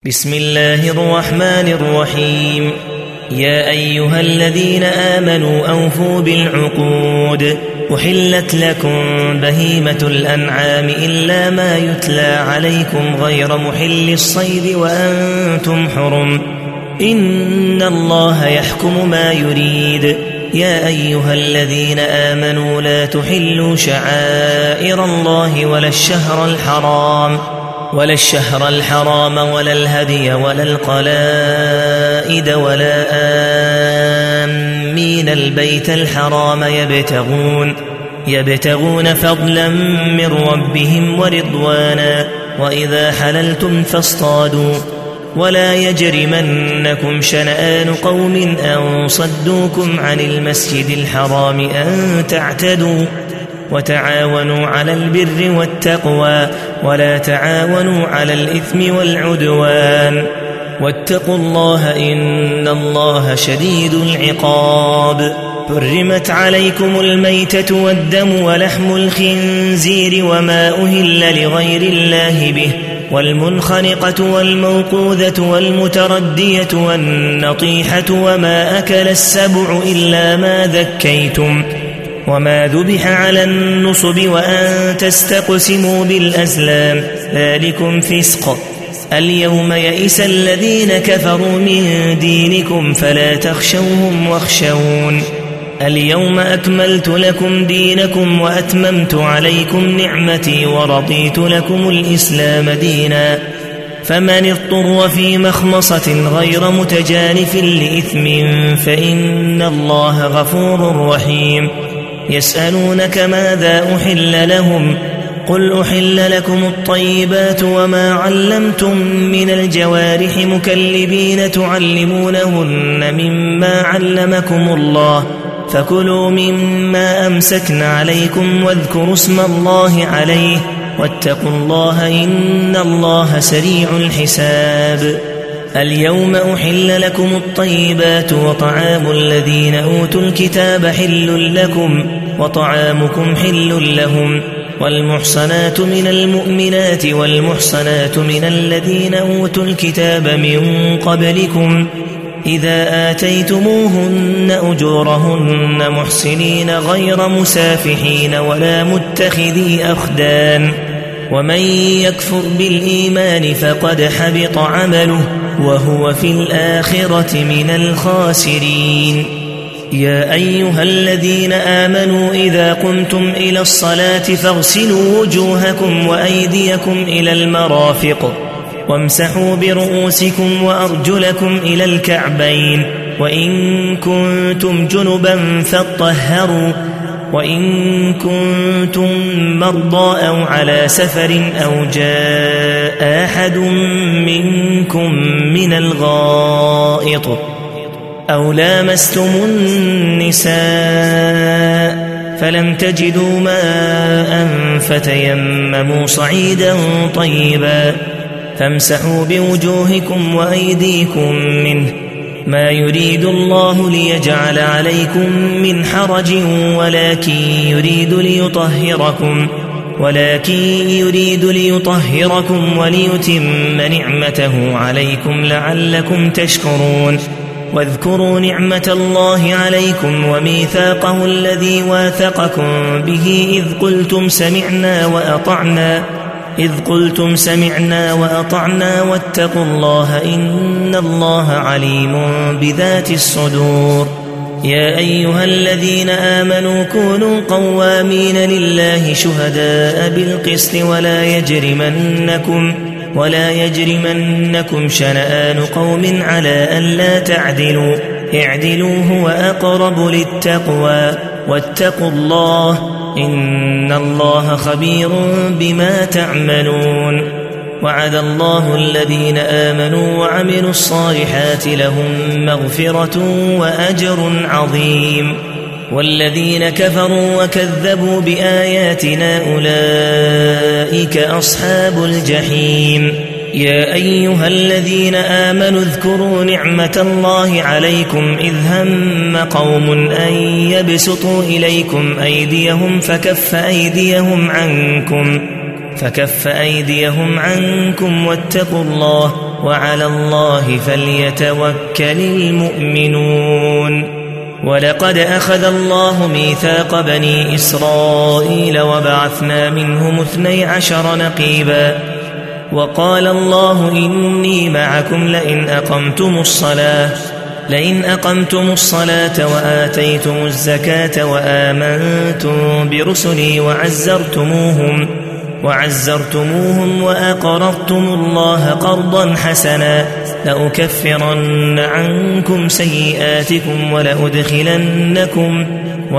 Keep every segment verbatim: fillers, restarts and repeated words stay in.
بسم الله الرحمن الرحيم. يا أيها الذين آمنوا أوفوا بالعقود. أحلت لكم بهيمة الأنعام إلا ما يتلى عليكم غير محل الصيد وأنتم حرم. إن الله يحكم ما يريد. يا أيها الذين آمنوا لا تحلوا شعائر الله ولا الشهر الحرام ولا الشهر الحرام ولا الهدي ولا القلائد ولا آمين البيت الحرام يبتغون يبتغون فضلا من ربهم ورضوانا. وإذا حللتم فاصطادوا ولا يجرمنكم شنآن قوم أن صدوكم عن المسجد الحرام أن تعتدوا. وتعاونوا على البر والتقوى ولا تعاونوا على الإثم والعدوان. واتقوا الله إن الله شديد العقاب. حرمت عليكم الميتة والدم ولحم الخنزير وما أهل لغير الله به والمنخنقة والموقوذة والمتردية والنطيحة وما أكل السبع إلا ما ذكيتم وما ذبح على النصب وأن تستقسموا بالأزلام ذلكم فسق. اليوم يئس الذين كفروا من دينكم فلا تخشوهم واخشون. اليوم أكملت لكم دينكم وأتممت عليكم نعمتي ورضيت لكم الإسلام دينا. فمن اضطر في مخمصة غير متجانف لإثم فإن الله غفور رحيم. يسألونك ماذا أحل لهم قل أحل لكم الطيبات وما علمتم من الجوارح مكلبين تعلمونهن مما علمكم الله فكلوا مما أمسكن عليكم واذكروا اسم الله عليه واتقوا الله إن الله سريع الحساب. اليوم أحل لكم الطيبات وطعام الذين أوتوا الكتاب حل لكم وطعامكم حل لهم. والمحصنات من المؤمنات والمحصنات من الذين أوتوا الكتاب من قبلكم إذا آتيتموهن أجورهن محسنين غير مسافحين ولا متخذي أخدان. ومن يكفر بالإيمان فقد حبط عمله وهو في الآخرة من الخاسرين. يا أيها الذين آمنوا إذا قمتم إلى الصلاة فاغسلوا وجوهكم وأيديكم إلى المرافق وامسحوا برؤوسكم وأرجلكم إلى الكعبين وإن كنتم جنبا فاطهروا وإن كنتم مرضى أو على سفر أو جاء أحد منكم من الغائط أو لامستم النساء فلم تجدوا ماء فتيمموا صعيدا طيبا فامسحوا بوجوهكم وأيديكم منه ما يريد الله ليجعل عليكم من حرج ولكن يريد ليطهركم ولكن يريد ليطهركم وليتم نعمته عليكم لعلكم تشكرون. واذكروا نعمة الله عليكم وميثاقه الذي واثقكم به إذ قلتم سمعنا وأطعنا إذ قلتم سمعنا وأطعنا واتقوا الله إن الله عليم بذات الصدور. يا أيها الذين آمنوا كونوا قوامين لله شهداء بالقسط ولا يجرمنكم ولا يجرمنكم شنآن قوم على ألا تعدلوا اعدلوا هو أقرب للتقوى واتقوا الله إن الله خبير بما تعملون. وعد الله الذين آمنوا وعملوا الصالحات لهم مغفرة وأجر عظيم. والذين كفروا وكذبوا بآياتنا أولئك أصحاب الجحيم. يا أيها الذين آمنوا اذكروا نعمة الله عليكم إذ هم قوم أن يبسطوا إليكم أيديهم فكف أيديهم عنكم فكف أيديهم عنكم واتقوا الله وعلى الله فليتوكل المؤمنون. ولقد أخذ الله ميثاق بني إسرائيل وبعثنا منهم اثني عشر نقيبا وقال الله إني معكم لئن أقمتم الصلاة لئن أقمتم الصلاة وآتيتم الزكاة وآمنتم برسلي وعزرتموهم وعزرتموهم وأقرضتم الله قرضا حسنا لأكفرن عنكم سيئاتكم ولأدخلنكم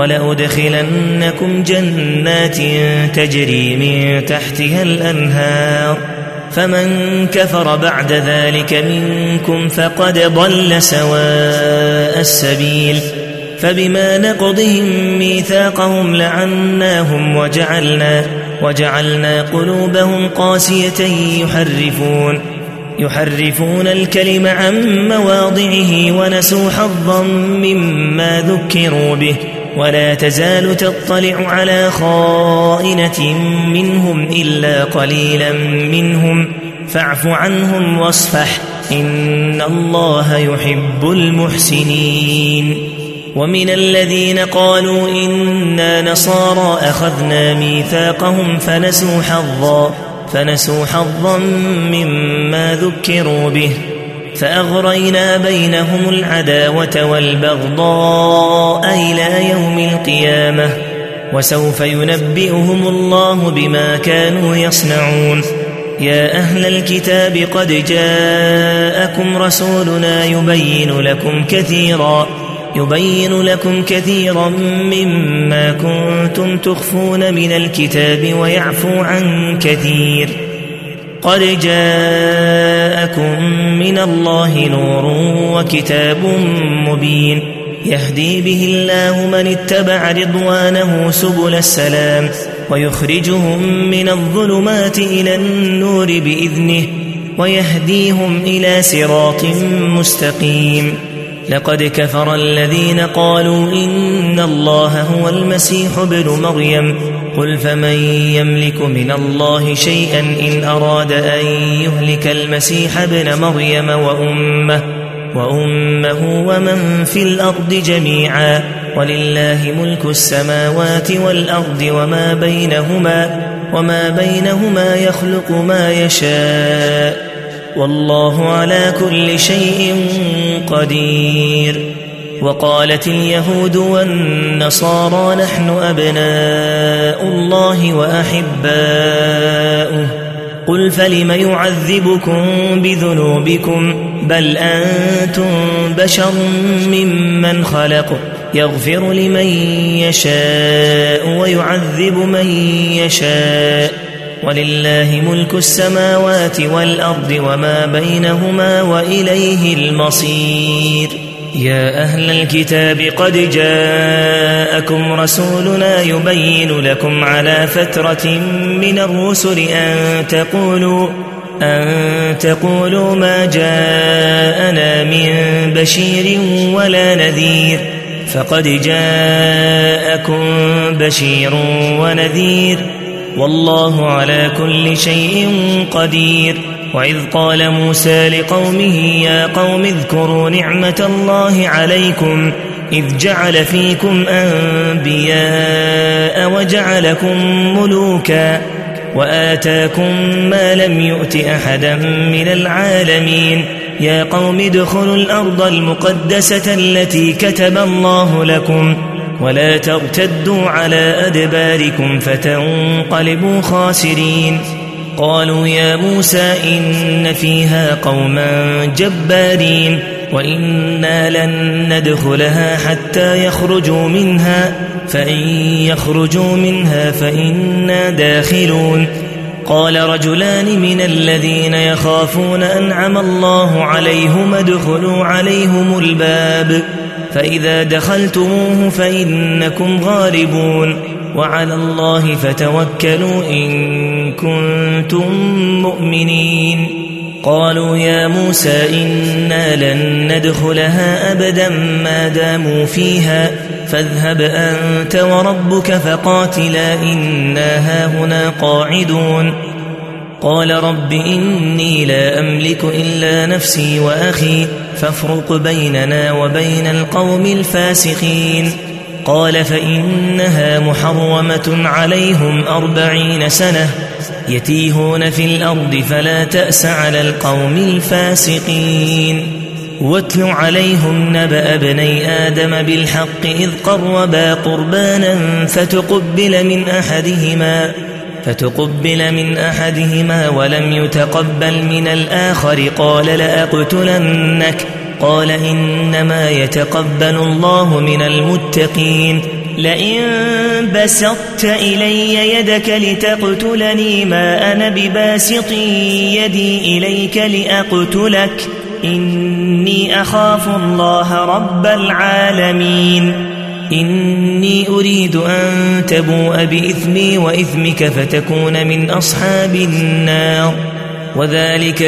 ولأدخلنكم جنات تجري من تحتها الأنهار فمن كفر بعد ذلك منكم فقد ضل سواء السبيل. فبما نقضهم ميثاقهم لعناهم وجعلنا وجعلنا قلوبهم قاسية يحرفون يحرفون الكلم عن مواضعه ونسوا حظا مما ذكروا به ولا تزال تطلع على خائنة منهم إلا قليلا منهم فاعف عنهم واصفح إن الله يحب المحسنين. ومن الذين قالوا إنا نصارى أخذنا ميثاقهم فنسوا حظا فنسوا حظا مما ذكروا به فأغرينا بينهم العداوة والبغضاء إلى يوم القيامة وسوف ينبئهم الله بما كانوا يصنعون. يا أهل الكتاب قد جاءكم رسولنا يبين لكم كثيرا يبين لكم كثيرا مما كنتم تخفون من الكتاب ويعفو عن كثير. قد جاءكم من الله نور وكتاب مبين يهدي به الله من اتبع رضوانه سبل السلام ويخرجهم من الظلمات إلى النور بإذنه ويهديهم إلى صراط مستقيم. لقد كفر الذين قالوا إن الله هو المسيح ابن مريم قل فمن يملك من الله شيئا إن أراد أن يهلك المسيح ابن مريم وأمه وأمه ومن في الأرض جميعا ولله ملك السماوات والأرض وما بينهما وما بينهما يخلق ما يشاء والله على كل شيء قدير. وقالت اليهود والنصارى نحن أبناء الله وأحباؤه قل فلم يعذبكم بذنوبكم بل أنتم بشر ممن خلق يغفر لمن يشاء ويعذب من يشاء ولله ملك السماوات والأرض وما بينهما وإليه المصير. يا أهل الكتاب قد جاءكم رسولنا يبين لكم على فترة من الرسل أن تقولوا أن تقولوا ما جاءنا من بشير ولا نذير فقد جاءكم بشير ونذير والله على كل شيء قدير. وإذ قال موسى لقومه يا قوم اذكروا نعمة الله عليكم إذ جعل فيكم أنبياء وجعلكم ملوكا وآتاكم ما لم يؤت أحدا من العالمين يا قوم ادخلوا الأرض المقدسة التي كتب الله لكم ولا ترتدوا على أدباركم فتنقلبوا خاسرين. قالوا يا موسى إن فيها قوما جبارين وإنا لن ندخلها حتى يخرجوا منها فإن يخرجوا منها فإنا داخلون. قال رجلان من الذين يخافون أنعم الله عليهم ادخلوا عليهم الباب فإذا دخلتموه فإنكم غالبون وعلى الله فتوكلوا إن كنتم مؤمنين. قالوا يا موسى إنا لن ندخلها أبدا ما داموا فيها فاذهب أنت وربك فقاتلا إنا هاهنا قاعدون. قال رب إني لا أملك إلا نفسي وأخي فافرق بيننا وبين القوم الفاسقين قال فإنها محرمة عليهم أربعين سنة يتيهون في الأرض فلا تأس على القوم الفاسقين واتل عليهم نبأ ابني آدم بالحق إذ قربا قربانا فتقبل من أحدهما فتقبل من أحدهما ولم يتقبل من الآخر قال لأقتلنك قال إنما يتقبل الله من المتقين لئن بسطت إلي يدك لتقتلني ما أنا بباسط يدي إليك لأقتلك إني أخاف الله رب العالمين إني أريد أن تبوء بإثمي وإثمك فتكون من أصحاب النار وذلك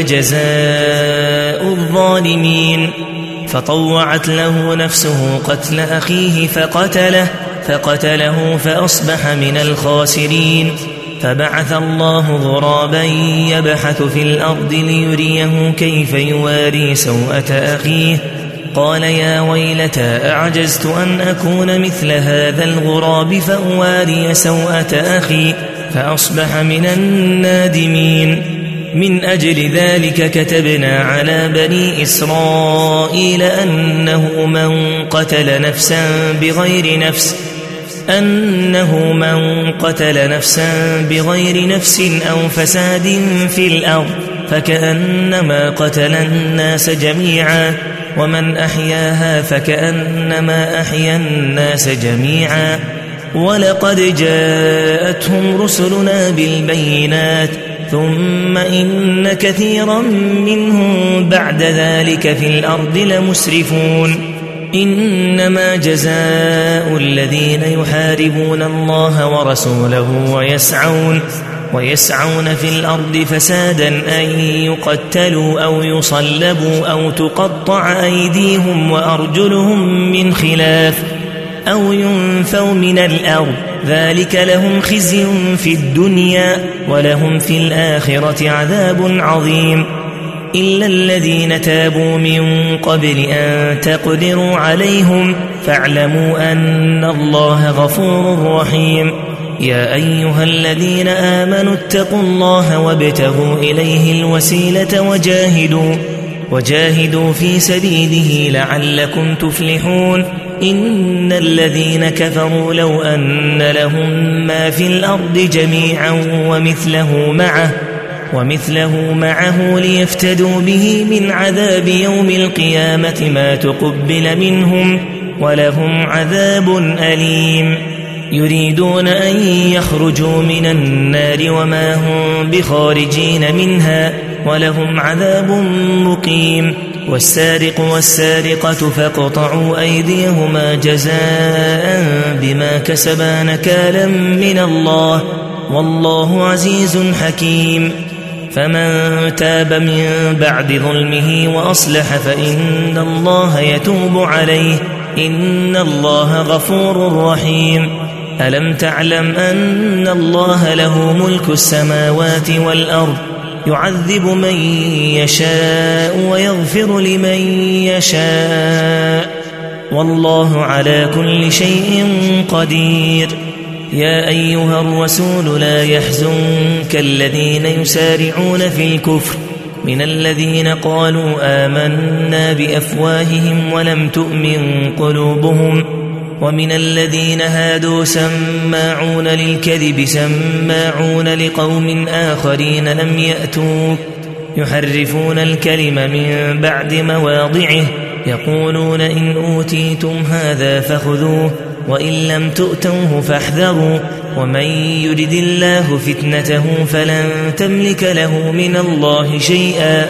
جزاء الظالمين فطوعت له نفسه قتل أخيه فقتله فقتله فأصبح من الخاسرين فبعث الله غرابا يبحث في الأرض ليريه كيف يواري سوءة أخيه قال يا ويلتى أعجزت أن أكون مثل هذا الغراب فأواري سوءة أخي فأصبح من النادمين من أجل ذلك كتبنا على بني إسرائيل أنه من قتل نفسا بغير نفس أنه من قتل نفسا بغير نفس أو فساد في الأرض فكأنما قتل الناس جميعا ومن أحياها فكأنما أحيا الناس جميعا ولقد جاءتهم رسلنا بالبينات ثم إن كثيرا منهم بعد ذلك في الأرض لمسرفون إنما جزاء الذين يحاربون الله ورسوله ويسعون ويسعون في الأرض فسادا أن يقتلوا أو يصلبوا أو تقطع أيديهم وأرجلهم من خلاف أو ينفوا من الأرض ذلك لهم خزي في الدنيا ولهم في الآخرة عذاب عظيم إلا الذين تابوا من قبل أن تقدروا عليهم فاعلموا أن الله غفور رحيم يا أيها الذين آمنوا اتقوا الله وابتغوا إليه الوسيلة وجاهدوا وجاهدوا في سبيله لعلكم تفلحون إن الذين كفروا لو أن لهم ما في الأرض جميعا ومثله معه ومثله معه ليفتدوا به من عذاب يوم القيامة ما تقبل منهم ولهم عذاب أليم يريدون أن يخرجوا من النار وما هم بخارجين منها ولهم عذاب مقيم والسارق والسارقة فاقطعوا أيديهما جزاء بما كسبا نكالا من الله والله عزيز حكيم فمن تاب من بعد ظلمه وأصلح فإن الله يتوب عليه إن الله غفور رحيم ألم تعلم أن الله له ملك السماوات والأرض يعذب من يشاء ويغفر لمن يشاء والله على كل شيء قدير يا أيها الرسول لا يحزنك الذين يسارعون في الكفر من الذين قالوا آمنا بأفواههم ولم تؤمن قلوبهم ومن الذين هادوا سماعون للكذب سماعون لقوم آخرين لم يأتوك يحرفون الكلم من بعد مواضعه يقولون إن أوتيتم هذا فخذوه وإن لم تؤتوه فاحذروا ومن يرد الله فتنته فلن تملك له من الله شيئا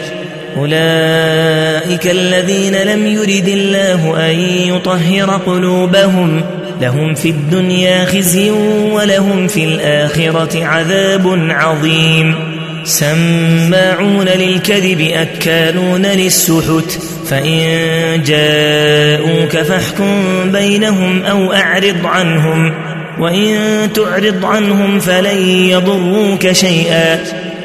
أولئك الذين لم يرد الله أن يطهر قلوبهم لهم في الدنيا خزي ولهم في الآخرة عذاب عظيم سماعون للكذب أكالون للسحت فإن جاءوك فاحكم بينهم أو أعرض عنهم وإن تعرض عنهم فلن يضروك شيئا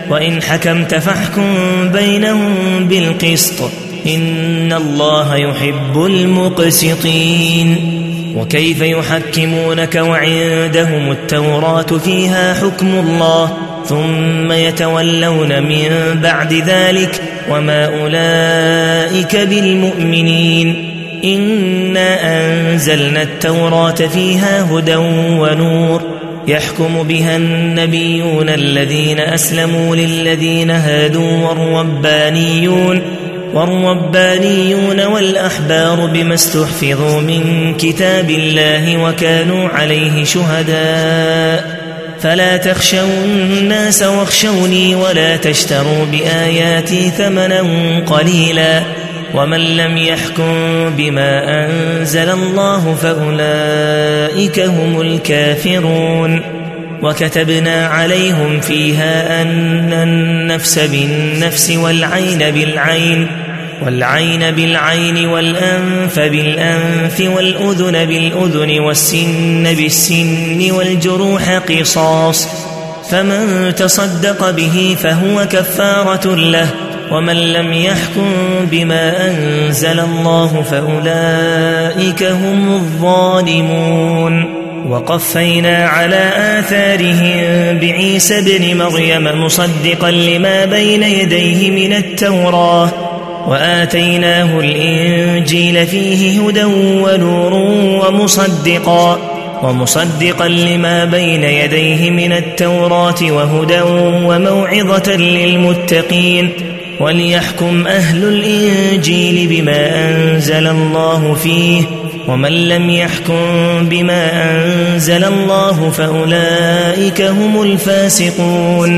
وإن حكمت فاحكم بينهم بالقسط إن الله يحب المقسطين وكيف يحكمونك وعندهم التوراة فيها حكم الله ثم يتولون من بعد ذلك وما أولئك بالمؤمنين إنا أنزلنا التوراة فيها هدى ونور يحكم بها النبيون الذين أسلموا للذين هادوا والربانيون والربانيون والأحبار بما استحفظوا من كتاب الله وكانوا عليه شهداء فلا تخشوا الناس واخشوني ولا تشتروا بآياتي ثمنا قليلا ومن لم يحكم بما أنزل الله فأولئك هم الكافرون وكتبنا عليهم فيها أن النفس بالنفس والعين بالعين والعين بالعين والأنف بالأنف والأذن بالأذن والسن بالسن والجروح قصاص فمن تصدق به فهو كفارة له ومن لم يحكم بما أنزل الله فأولئك هم الظالمون وقفينا على آثارهم بعيسى ابن مريم مصدقا لما بين يديه من التوراة وآتيناه الإنجيل فيه هدى ونور ومصدقا ومصدقا لما بين يديه من التوراة وهدى وموعظة للمتقين وليحكم أهل الإنجيل بما أنزل الله فيه ومن لم يحكم بما أنزل الله فأولئك هم الفاسقون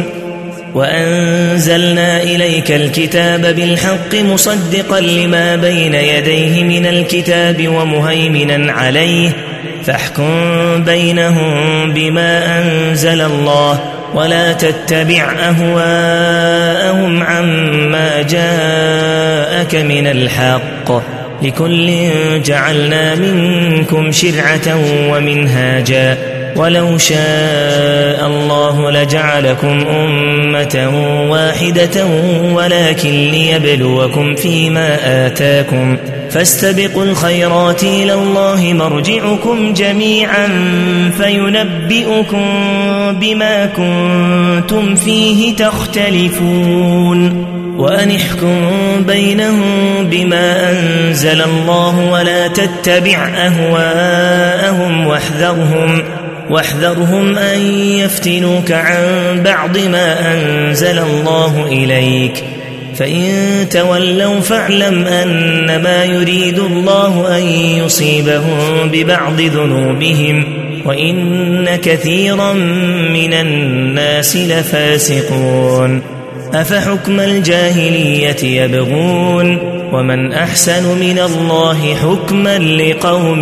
وأنزلنا إليك الكتاب بالحق مصدقا لما بين يديه من الكتاب ومهيمنا عليه فاحكم بينهم بما أنزل الله ولا تتبع أهواءهم عما جاءك من الحق لكل جعلنا منكم شرعة ومنهاجا ولو شاء الله لجعلكم أمة واحدة ولكن ليبلوكم فيما آتاكم فاستبقوا الخيرات إلى الله مرجعكم جميعا فينبئكم بما كنتم فيه تختلفون وأن احكم بينهم بما أنزل الله ولا تتبع أهواءهم واحذرهم واحذرهم أن يفتنوك عن بعض ما أنزل الله إليك فإن تولوا فاعلم أنما يريد الله أن يصيبهم ببعض ذنوبهم وإن كثيرا من الناس لفاسقون أفحكم الجاهلية يبغون ومن أحسن من الله حكما لقوم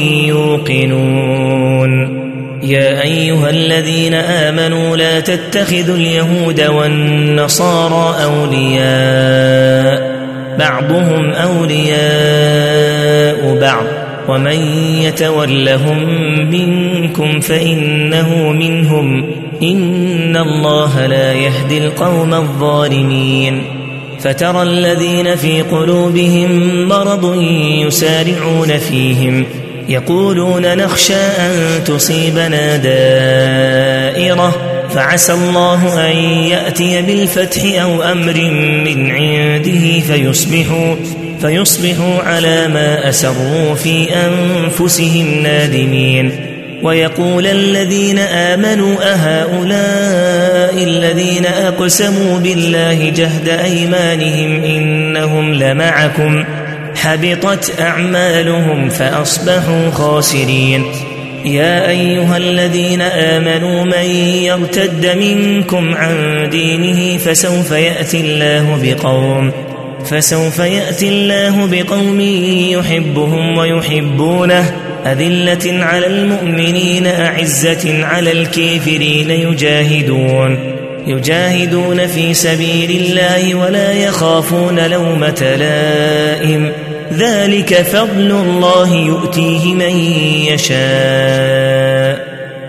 يوقنون يا أيها الذين آمنوا لا تتخذوا اليهود والنصارى أولياء بعضهم أولياء بعض ومن يتولهم منكم فإنه منهم إن الله لا يهدي القوم الظالمين فترى الذين في قلوبهم مرض يسارعون فيهم يقولون نخشى أن تصيبنا دائرة فعسى الله أن يأتي بالفتح أو أمر من عنده فيصبحوا, فيصبحوا على ما أسروا في أنفسهم نادمين ويقول الذين آمنوا أهؤلاء الذين أقسموا بالله جهد أيمانهم إنهم لمعكم حبطت أعمالهم فأصبحوا خاسرين يا أيها الذين آمنوا من يرتد منكم عن دينه فسوف يأتي الله بقوم فسوف يأتي الله بقوم يحبهم ويحبونه أذلة على المؤمنين أعزة على الكافرين يجاهدون يجاهدون في سبيل الله ولا يخافون لومة لائم ذلك فضل الله يؤتيه من يشاء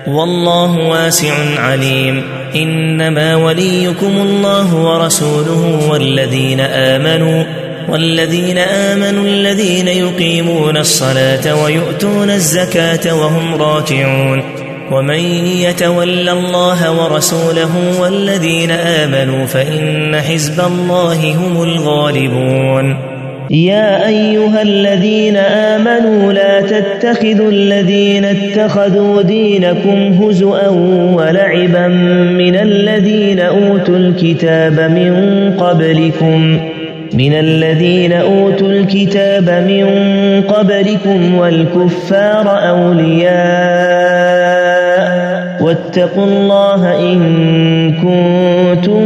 والله واسع عليم. إنما وليكم الله ورسوله والذين آمنوا والذين آمنوا الذين يقيمون الصلاة ويؤتون الزكاة وهم راكعون. ومن يتول الله ورسوله والذين آمنوا فإن حزب الله هم الغالبون. يا أيها الذين آمنوا لا تتخذوا الذين اتخذوا دينكم هزؤا ولعبا من الذين أوتوا الكتاب من قبلكم من الذين أوتوا الكتاب من قبلكم والكفار أولياء واتقوا الله إن كنتم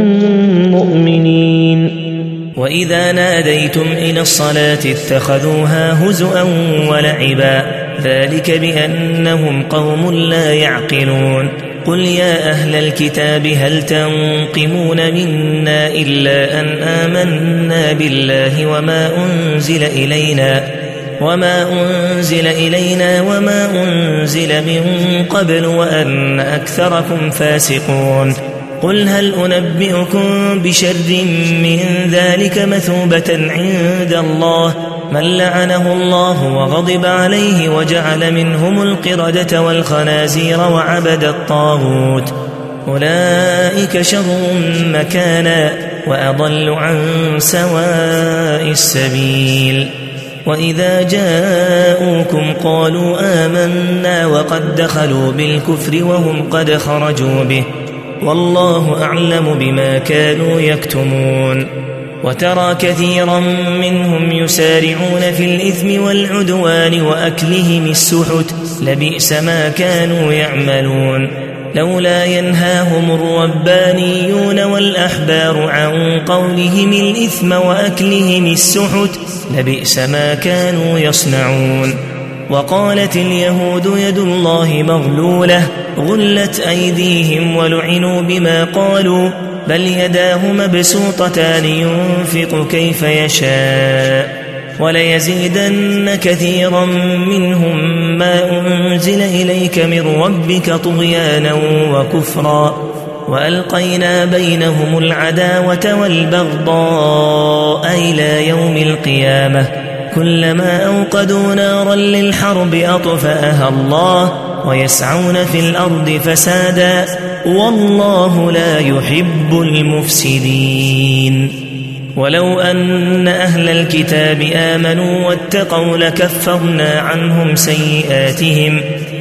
مؤمنين. وإذا ناديتم إلى الصلاة اتخذوها هزؤا ولعبا ذلك بأنهم قوم لا يعقلون. قل يا أهل الكتاب هل تنقمون منا إلا أن آمنا بالله وما أنزل إلينا وما أنزل إلينا وما أنزل من قبل وأن أكثركم فاسقون. قل هل أنبئكم بشر من ذلك مثوبة عند الله من لعنه الله وغضب عليه وجعل منهم القردة والخنازير وعبد الطاغوت أولئك شر مكانا وأضل عن سواء السبيل. وإذا جاءوكم قالوا آمنا وقد دخلوا بالكفر وهم قد خرجوا به والله أعلم بما كانوا يكتمون. وترى كثيرا منهم يسارعون في الإثم والعدوان وأكلهم السحت لبئس ما كانوا يعملون. لولا ينهاهم الربانيون والأحبار عن قولهم الإثم وأكلهم السحت لبئس ما كانوا يصنعون. وقالت اليهود يد الله مغلولة غلت أيديهم ولعنوا بما قالوا بل يداه مبسوطتان ينفق كيف يشاء وليزيدن كثيرا منهم ما أنزل إليك من ربك طغيانا وكفرا وألقينا بينهم العداوة والبغضاء إلى يوم القيامة كلما أوقدوا نارا للحرب أطفأها الله ويسعون في الأرض فسادا والله لا يحب المفسدين. ولو أن أهل الكتاب آمنوا واتقوا لكفرنا عنهم سيئاتهم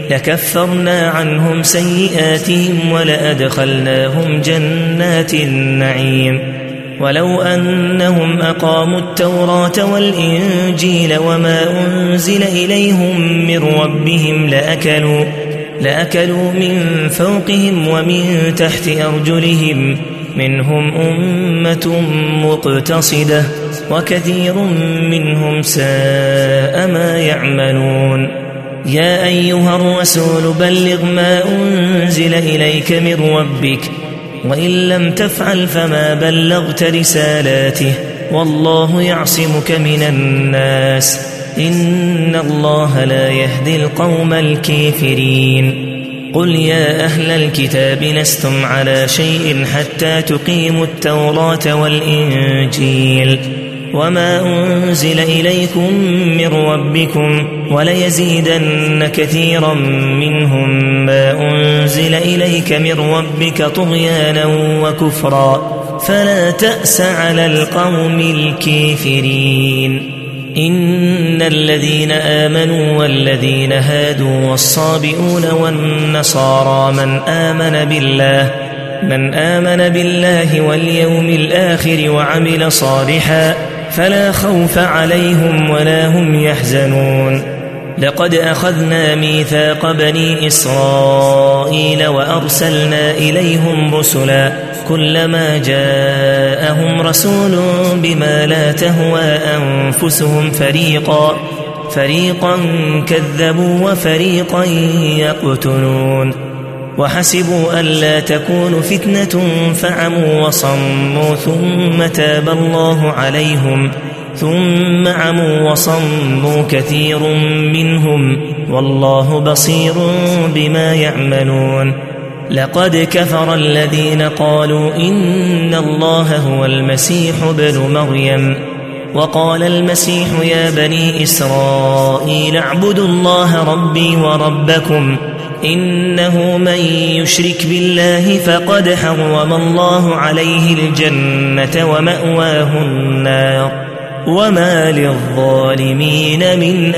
لكفرنا عنهم سيئاتهم ولأدخلناهم جنات النعيم. ولو أنهم أقاموا التوراة والإنجيل وما أنزل إليهم من ربهم لأكلوا لأكلوا من فوقهم ومن تحت أرجلهم منهم أمة مقتصدة وكثير منهم ساء ما يعملون. يا أيها الرسول بلغ ما أنزل إليك من ربك وإن لم تفعل فما بلغت رسالاته والله يعصمك من الناس إن الله لا يهدي القوم الكافرين. قل يا أهل الكتاب لستم على شيء حتى تقيموا التوراة والإنجيل وما أنزل إليكم من ربكم وليزيدن كثيرا منهم ما أنزل إليك من ربك طغيانا وكفرا فلا تأس على القوم الكافرين. إن الذين آمنوا والذين هادوا والصابئون والنصارى من آمن بالله من آمن بالله واليوم الآخر وعمل صالحا فلا خوف عليهم ولا هم يحزنون. لقد أخذنا ميثاق بني إسرائيل وأرسلنا إليهم رسلا كلما جاءهم رسول بما لا تهوى أنفسهم فريقا فريقا كذبوا وفريقا يقتلون وحسبوا ألا تكون فتنة فعموا وصموا ثم تاب الله عليهم ثم عموا وصموا كثير منهم والله بصير بما يعملون. لقد كفر الذين قالوا إن الله هو المسيح ابن مريم، وقال المسيح يا بني إسرائيل اعبدوا الله ربي وربكم إنه من يشرك بالله فقد حرم الله عليه الجنة ومأواه النار وما للظالمين من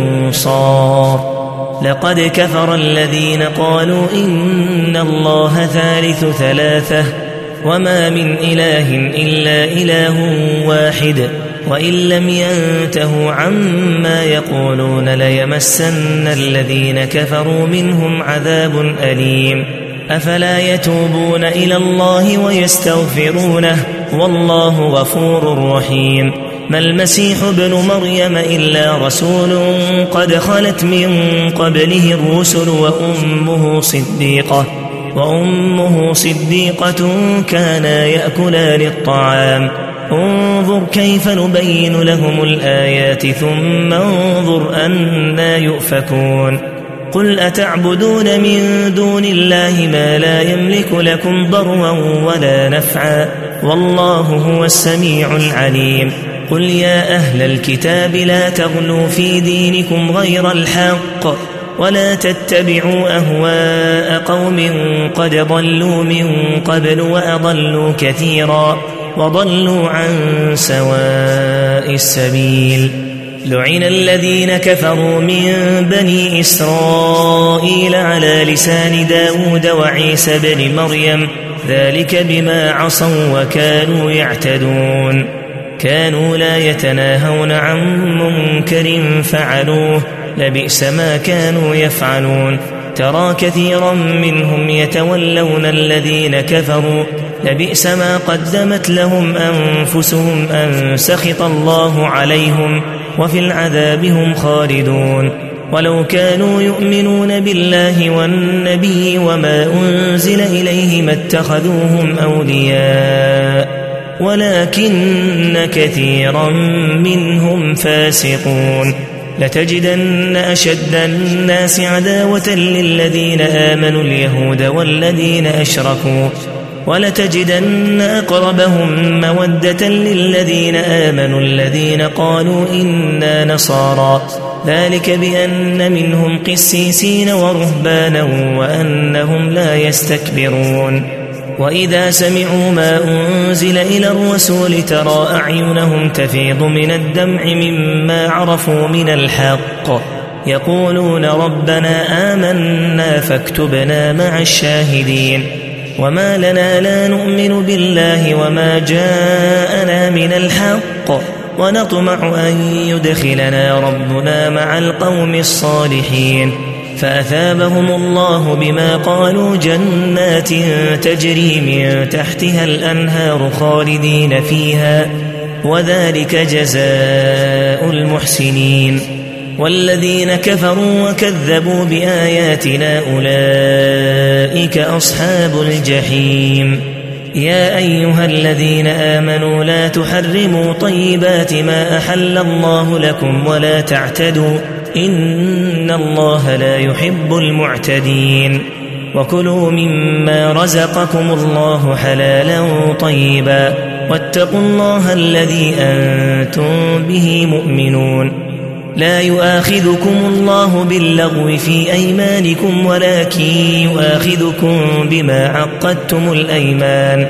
أنصار. لقد كفر الذين قالوا إن الله ثالث ثلاثة وما من إله إلا إله واحد وإن لم ينتهوا عما يقولون ليمسن الذين كفروا منهم عذاب أليم. أفلا يتوبون إلى الله ويستغفرونه والله غفور رحيم. ما المسيح ابن مريم إلا رسول قد خلت من قبله الرسل وأمه صديقة وأمه صديقة كانا يأكلان الطعام. انظر كيف نبين لهم الآيات ثم انظر أنا يؤفكون. قل أتعبدون من دون الله ما لا يملك لكم ضرا ولا نفعا والله هو السميع العليم. قل يا أهل الكتاب لا تغلوا في دينكم غير الحق ولا تتبعوا أهواء قوم قد ضلوا من قبل وأضلوا كثيرا وضلوا عن سواء السبيل. لعن الذين كفروا من بني إسرائيل على لسان داود وعيسى بن مريم ذلك بما عصوا وكانوا يعتدون. كانوا لا يتناهون عن منكر فعلوه لبئس ما كانوا يفعلون. ترى كثيرا منهم يتولون الذين كفروا لبئس ما قدمت لهم أنفسهم أن سخط الله عليهم وفي العذاب هم خالدون. ولو كانوا يؤمنون بالله والنبي وما أنزل إليه ما اتخذوهم أولياء ولكن كثيرا منهم فاسقون. لتجدن أشد الناس عداوة للذين آمنوا اليهود والذين أشركوا ولتجدن أقربهم مودة للذين آمنوا الذين قالوا إنا نصارى ذلك بأن منهم قسيسين ورهبانا وأنهم لا يستكبرون. وإذا سمعوا ما أنزل إلى الرسول ترى أعينهم تفيض من الدمع مما عرفوا من الحق يقولون ربنا آمنا فاكتبنا مع الشاهدين. وما لنا لا نؤمن بالله وما جاءنا من الحق ونطمع أن يدخلنا ربنا مع القوم الصالحين. فأثابهم الله بما قالوا جنات تجري من تحتها الأنهار خالدين فيها وذلك جزاء المحسنين. والذين كفروا وكذبوا بآياتنا أولئك أصحاب الجحيم. يا أيها الذين آمنوا لا تحرموا طيبات ما أحل الله لكم ولا تعتدوا إن الله لا يحب المعتدين. وكلوا مما رزقكم الله حلالا طيبا واتقوا الله الذي أنتم به مؤمنون. لا يؤاخذكم الله باللغو في أيمانكم ولكن يؤاخذكم بما عقدتم الأيمان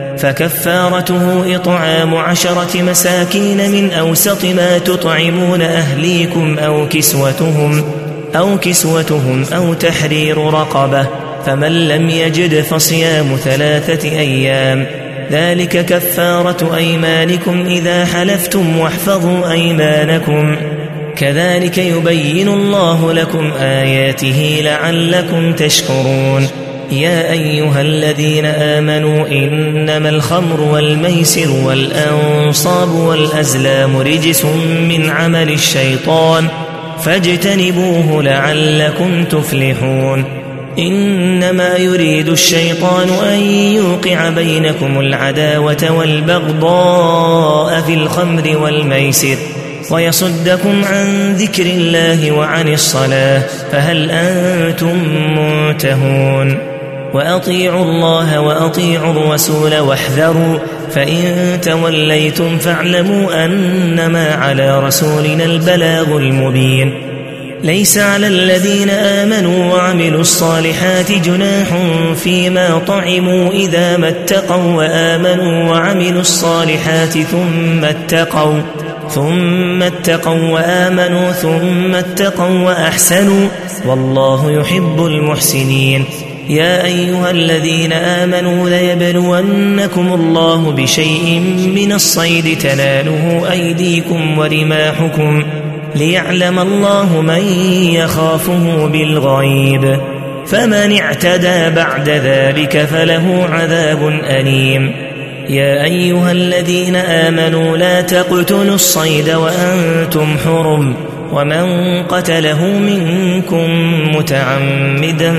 فكفارته إطعام عشرة مساكين من أوسط ما تطعمون أهليكم أو كسوتهم أو كسوتهم أو تحرير رقبة فمن لم يجد فصيام ثلاثة أيام ذلك كفارة أيمانكم إذا حلفتم واحفظوا أيمانكم كذلك يبين الله لكم آياته لعلكم تشكرون. يا أيها الذين آمنوا إنما الخمر والميسر والأنصاب والأزلام رجس من عمل الشيطان فاجتنبوه لعلكم تفلحون. إنما يريد الشيطان أن يوقع بينكم العداوة والبغضاء في الخمر والميسر ويصدكم عن ذكر الله وعن الصلاة فهل أنتم منتهون وأطيعوا الله وأطيعوا الرسول واحذروا فإن توليتم فاعلموا أنما على رسولنا البلاغ المبين ليس على الذين آمنوا وعملوا الصالحات جناح فيما طعموا إذا ما اتقوا وآمنوا وعملوا الصالحات ثم اتقوا ثم اتقوا وآمنوا ثم اتقوا وأحسنوا والله يحب المحسنين يا أيها الذين آمنوا ليبلونكم الله بشيء من الصيد تناله أيديكم ورماحكم ليعلم الله من يخافه بالغيب فمن اعتدى بعد ذلك فله عذاب أليم يا أيها الذين آمنوا لا تقتلوا الصيد وأنتم حرم ومن قتله منكم متعمدا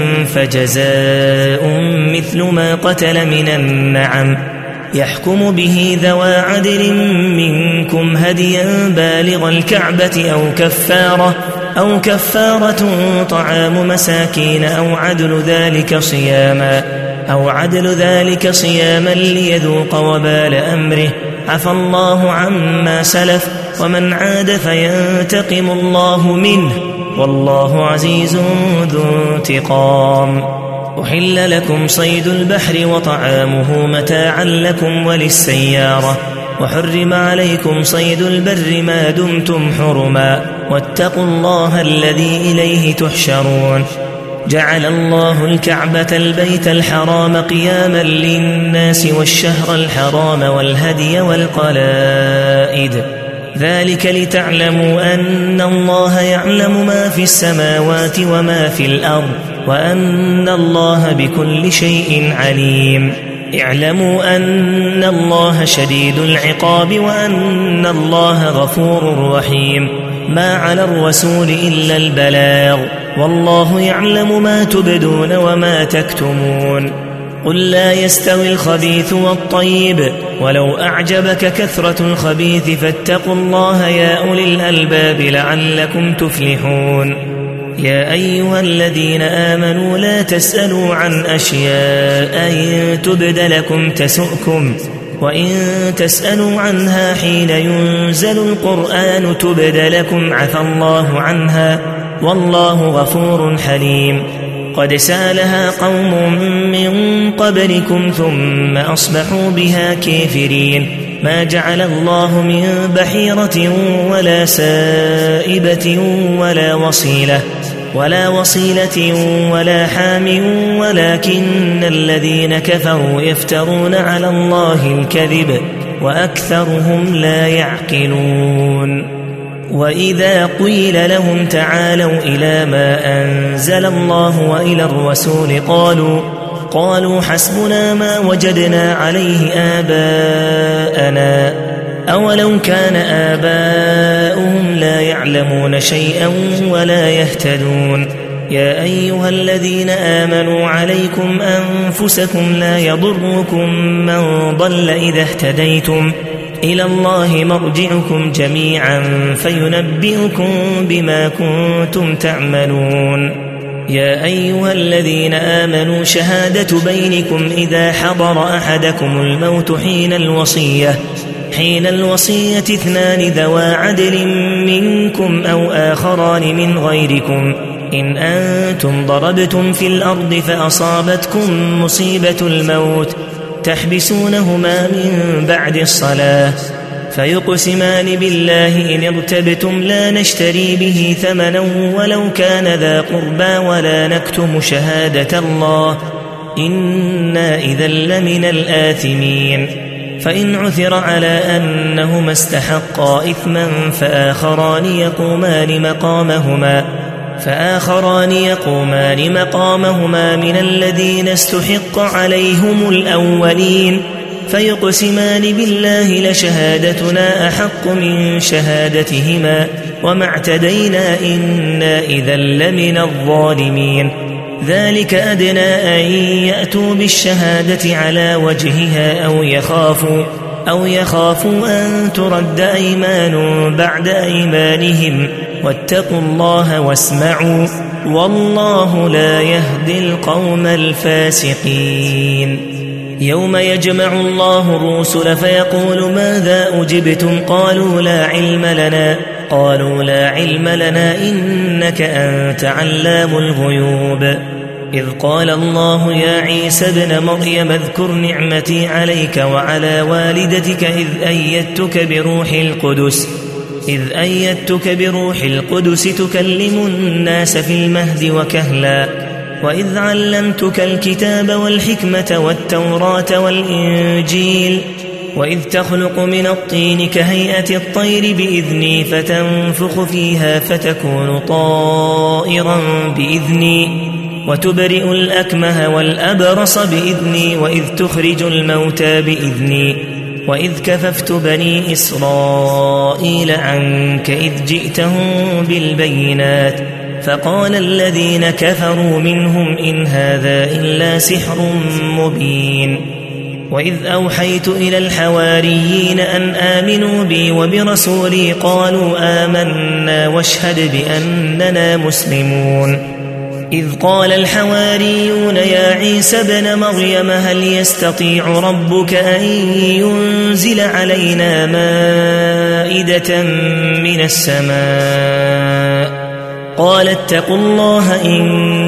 فجزاء مثل ما قتل من النعم يحكم به ذوى عدل منكم هديا بالغ الكعبة أو كفارة أو كفارة طعام مساكين أو عدل ذلك صياما أو عدل ذلك صياما ليذوق وبال أمره عفى الله عما سلف ومن عاد فينتقم الله منه والله عزيز ذو انتقام أحل لكم صيد البحر وطعامه متاعا لكم وللسيارة وحرم عليكم صيد البر ما دمتم حرما واتقوا الله الذي إليه تحشرون جعل الله الكعبة البيت الحرام قياما للناس والشهر الحرام والهدي والقلائد ذلك لتعلموا أن الله يعلم ما في السماوات وما في الأرض وأن الله بكل شيء عليم اعلموا أن الله شديد العقاب وأن الله غفور رحيم ما على الرسول إلا البلاغ والله يعلم ما تبدون وما تكتمون قل لا يستوي الخبيث والطيب ولو أعجبك كثرة الخبيث فاتقوا الله يا أولي الألباب لعلكم تفلحون يا أيها الذين آمنوا لا تسألوا عن أشياء إن تبد لكم تسؤكم وإن تسألوا عنها حين ينزل القرآن تبد لكم عفى الله عنها والله غفور حليم قد سالها قوم من قبلكم ثم أصبحوا بها كافرين ما جعل الله من بحيرة ولا سائبة ولا وصيلة ولا وصيلة ولا حام ولكن الذين كفروا يفترون على الله الكذب وأكثرهم لا يعقلون وإذا قيل لهم تعالوا إلى ما أنزل الله وإلى الرسول قالوا قالوا حسبنا ما وجدنا عليه آباءنا أولو كان آباؤهم لا يعلمون شيئا ولا يهتدون يا أيها الذين آمنوا عليكم أنفسكم لا يضركم من ضل إذا اهتديتم إلى الله مرجعكم جميعا فينبئكم بما كنتم تعملون يا أيها الذين آمنوا شهادة بينكم إذا حضر أحدكم الموت حين الوصية حين الوصية اثنان ذوى عدل منكم أو آخران من غيركم إن أنتم ضربتم في الأرض فأصابتكم مصيبة الموت تحبسونهما من بعد الصلاة فيقسمان بالله إن ارتبتم لا نشتري به ثمنا ولو كان ذا قربى ولا نكتم شهادة الله إنا إذا لمن الآثمين فإن عثر على أنهما استحقا إثما فآخران يقومان مقامهما فآخران يقومان مقامهما من الذين استحق عليهم الأولين فيقسمان بالله لشهادتنا أحق من شهادتهما وما اعتدينا إنا إذا لمن الظالمين ذلك أدنى أن يأتوا بالشهادة على وجهها أو يخافوا أو يخافوا أن ترد أيمان بعد أيمانهم واتقوا الله واسمعوا والله لا يهدي القوم الفاسقين. يوم يجمع الله الرسل فيقول ماذا أجبتم قالوا لا علم لنا قالوا لا علم لنا إنك أنت علام الغيوب. إذ قال الله يا عيسى ابن مريم اذكر نعمتي عليك وعلى والدتك إذ أيدتك بروح القدس إذ أيدتك بروح القدس تكلم الناس في المهد وكهلا وإذ علمتك الكتاب والحكمة والتوراة والإنجيل وإذ تخلق من الطين كهيئة الطير بإذني فتنفخ فيها فتكون طائرا بإذني وتبرئ الأكمه والأبرص بإذني وإذ تخرج الموتى بإذني وإذ كففت بني إسرائيل عنك إذ جئتهم بالبينات فقال الذين كفروا منهم إن هذا إلا سحر مبين. وإذ أوحيت إلى الحواريين أن آمنوا بي وبرسولي قالوا آمنا واشهد بأننا مسلمون. إذ قال الحواريون يا عيسى ابن مريم هل يستطيع ربك أن ينزل علينا مائدة من السماء قال اتقوا الله إن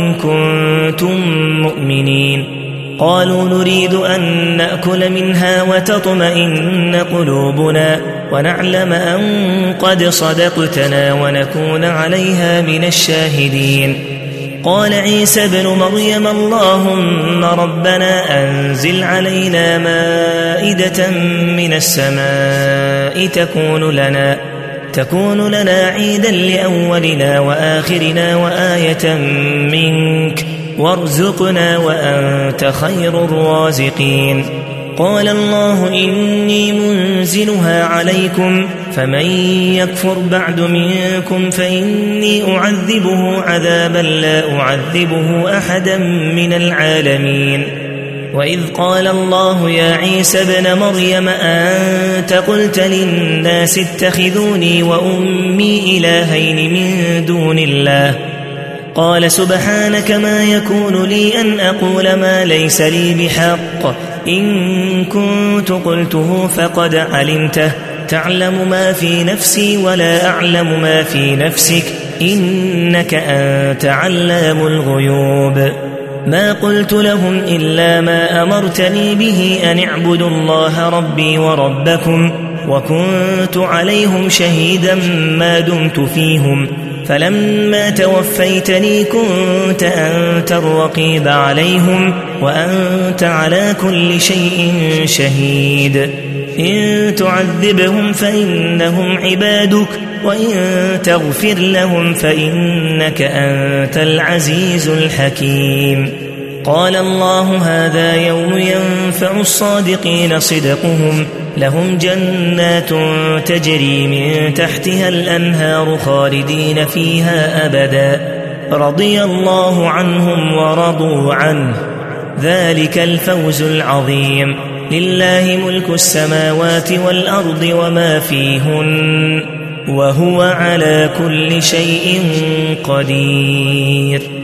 كنتم مؤمنين. قالوا نريد أن نأكل منها وتطمئن قلوبنا ونعلم أن قد صدقتنا ونكون عليها من الشاهدين. قال عيسى ابن مريم اللهم ربنا أنزل علينا مائدة من السماء تكون لنا تكون لنا عيدا لأولنا وآخرنا وآية منك وارزقنا وأنت خير الرازقين. قال الله إني منزلها عليكم فمن يكفر بعد منكم فإني أعذبه عذابا لا أعذبه أحدا من العالمين. وإذ قال الله يا عيسى ابن مريم أنت قلت للناس اتخذوني وأمي إلهين من دون الله قال سبحانك ما يكون لي أن أقول ما ليس لي بحق إن كنت قلته فقد علمته تعلم ما في نفسي ولا أعلم ما في نفسك إنك أنت علام الغيوب. ما قلت لهم إلا ما أمرتني به أن اعبدوا الله ربي وربكم وكنت عليهم شهيدا ما دمت فيهم فلما توفيتني كنت أنت الرقيب عليهم وأنت على كل شيء شهيد. إن تعذبهم فإنهم عبادك وإن تغفر لهم فإنك أنت العزيز الحكيم. قال الله هذا يوم ينفع الصادقين صدقهم لهم جنات تجري من تحتها الأنهار خالدين فيها أبدا رضي الله عنهم ورضوا عنه ذلك الفوز العظيم. لله ملك السماوات والأرض وما فيهن وهو على كل شيء قدير.